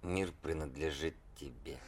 Мир принадлежит тебе.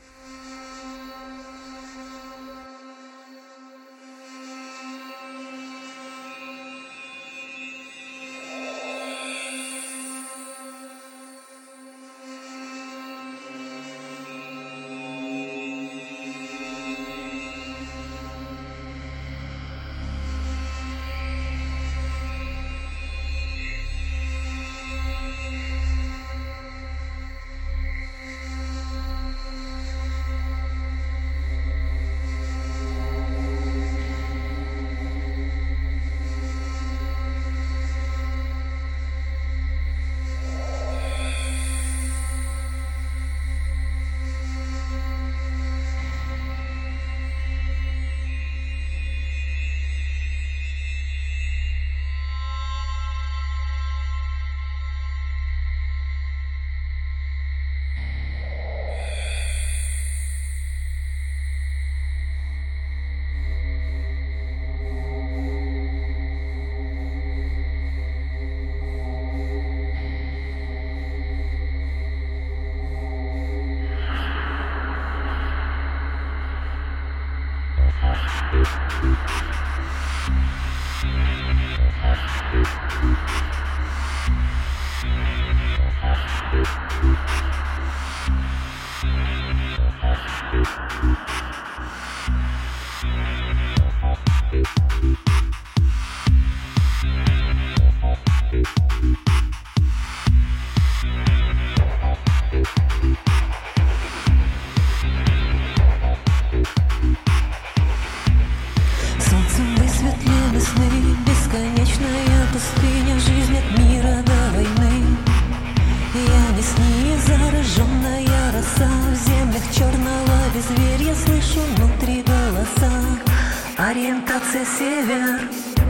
Солнцем высветлены сны, бесконечная пустыня, жизнь от мира до войны. Я не сни, зараженная роса, в землях черного безверья слышу внутри голоса. Ориентация север.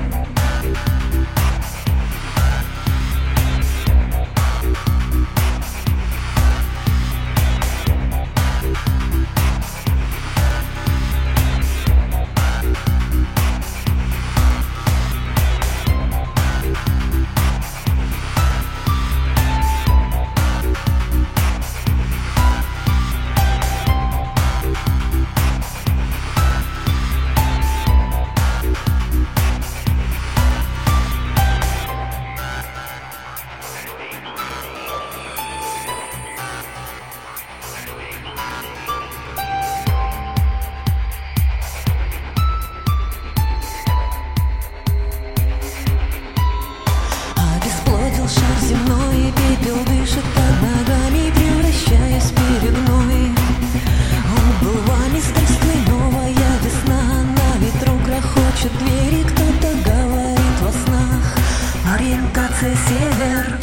Шар земной, пепел дышит под ногами, превращаясь в перегной. Уплывами страстной новая весна, на ветру грохочет двери, кто-то говорит во снах. Ориентация север.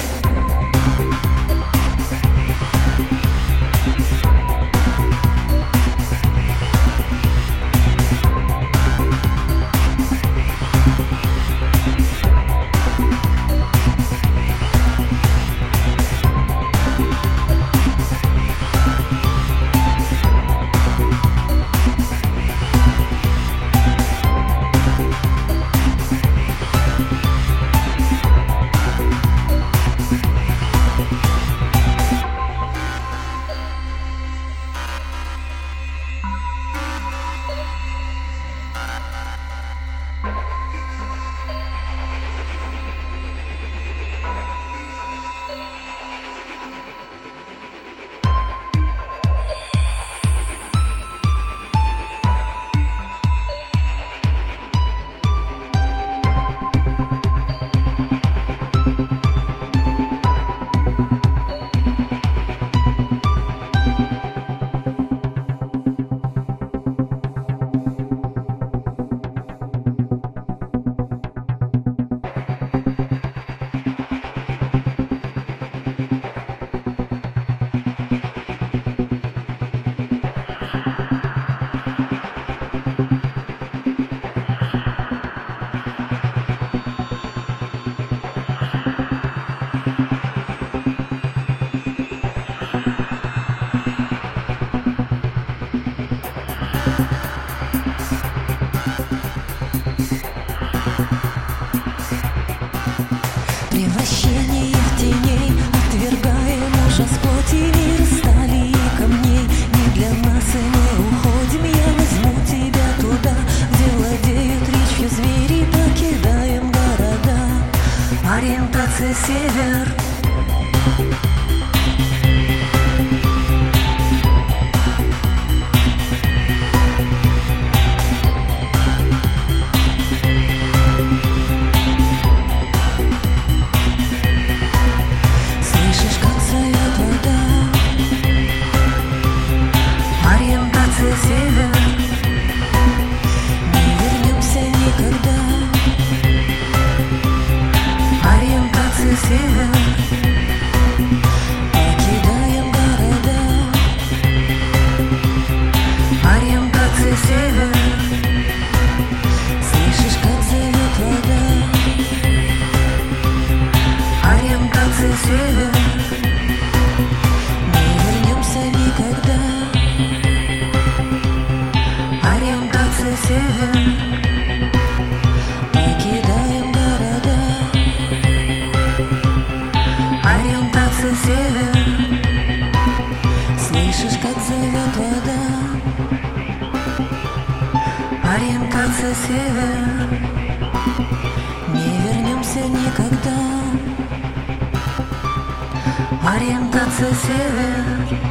Превращение в теней, отвергаем ужас плоти, мир стали Ориентация север. Слышишь, как зовет вода? Ориентация север. Не вернемся никогда. Ориентация север. Покидаем города. Ориентация север. Слышишь, как зовет вода? Ориентация север. Не вернемся никогда. Ориентация север. Покидаем города. Ориентация север. Слышишь, как зовет вода? Ориентация север. Не вернемся никогда. Ориентация север.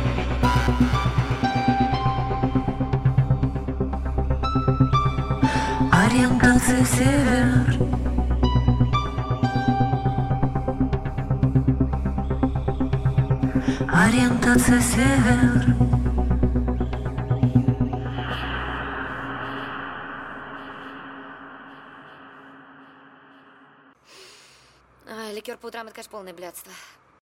Ориентация север. Ориентация север. Ликер по утрам — это, конечно, полное блядство.